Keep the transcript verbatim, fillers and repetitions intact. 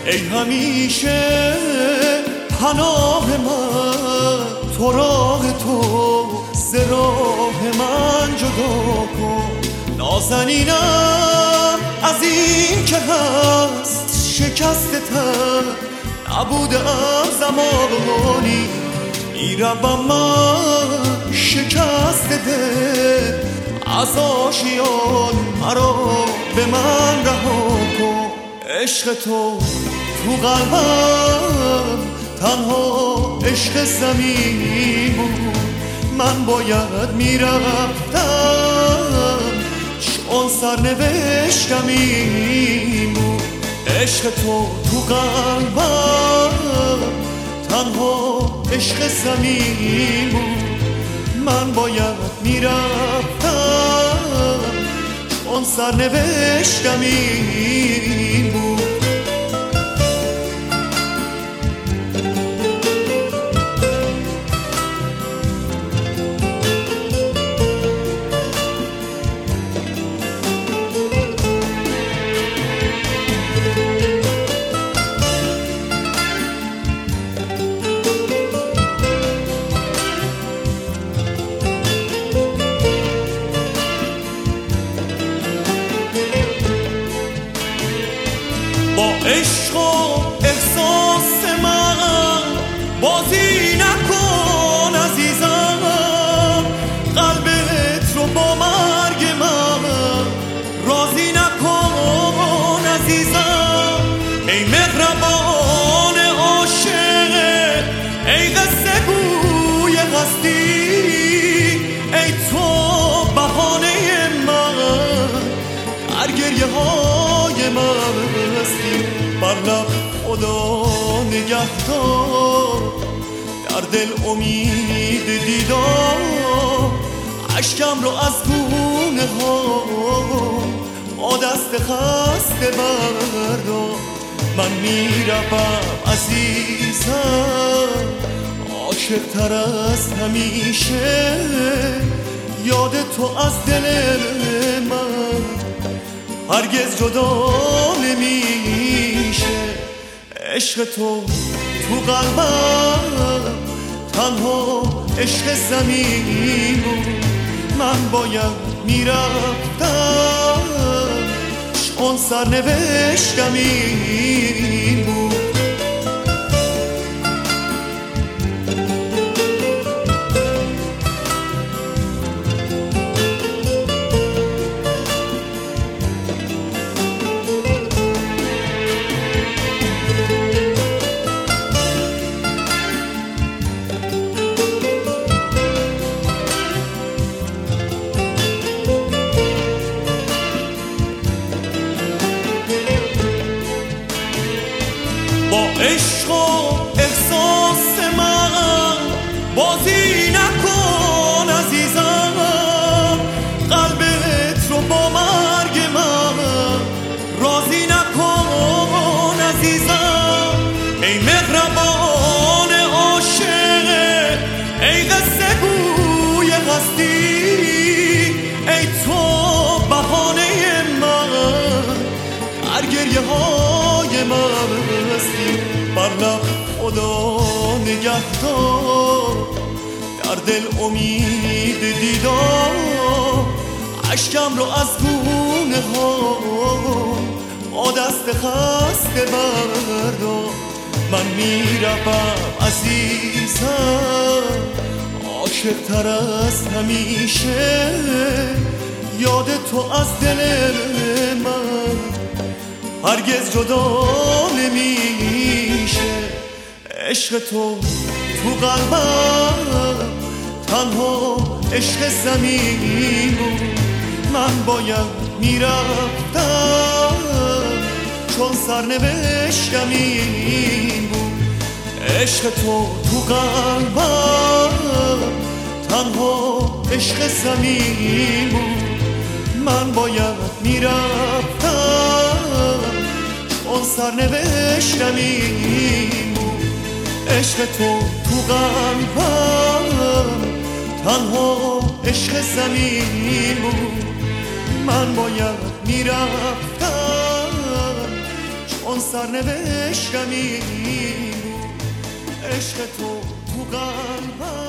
ای همیشه پناه من، تو راه تو ز راه من جدا کن. نازنینم از این که هست شکسته تر، نبودم زمانی میروم من شکسته دل. از آشیان مرا به من رها کن. عشق تو تو قلبم تنها عشق زمین بود، من باید میرفتم چون سرنوشتم این بود. عشق تو تو قلبم تنها عشق زمین بود، من باید میرفتم چون سرنوشتم این بود. با عشق و احساس من بازی نکن عزیزم، قلبت رو با مرگ من راضی نکن عزیزم. ای مهربان عاشق، ای قصه گوی هستی، ای تو بهانه من هر گریه های من. بر لب خدا نگهدار، در دل امید دیدار، اشکم رو از گونه ها با دست خسته بردار. من میروم عزیزم عاشق تر از همیشه، یاد تو از دل من هرگز جدا نمیشه. عشق تو تو قلبم تنها عشق زمین بود، من باید میرفتم چون سرنوشتم این بود. با عشق و احساس من بازی نکن عزیزم، قلبت رو با مرگ من راضی نکن عزیزم. ای مهربان عاشق، ای قصه گوی هستی، ای تو بهانه من هر گریه های من. بر لب خدا نگهدار، در دل امید دیدار، اشکم رو از گونه ها با دست خسته بردار. من میروم عزیزم عاشق تر از همیشه، یاد تو از دل من هرگز جدا نمیشه. عشق تو تو قلبم تنها عشق زمین بود، من باید میرفتم چون سرنوشتم این بود. عشق تو تو قلبم تنها عشق زمین بود، من باید میرفتم چون سرنوشتم این بود. عشق تو تو قلبم تنها عشق زمین بود، من باید میرفتم چون سرنوشتمی بود، عشق تو تو قلبم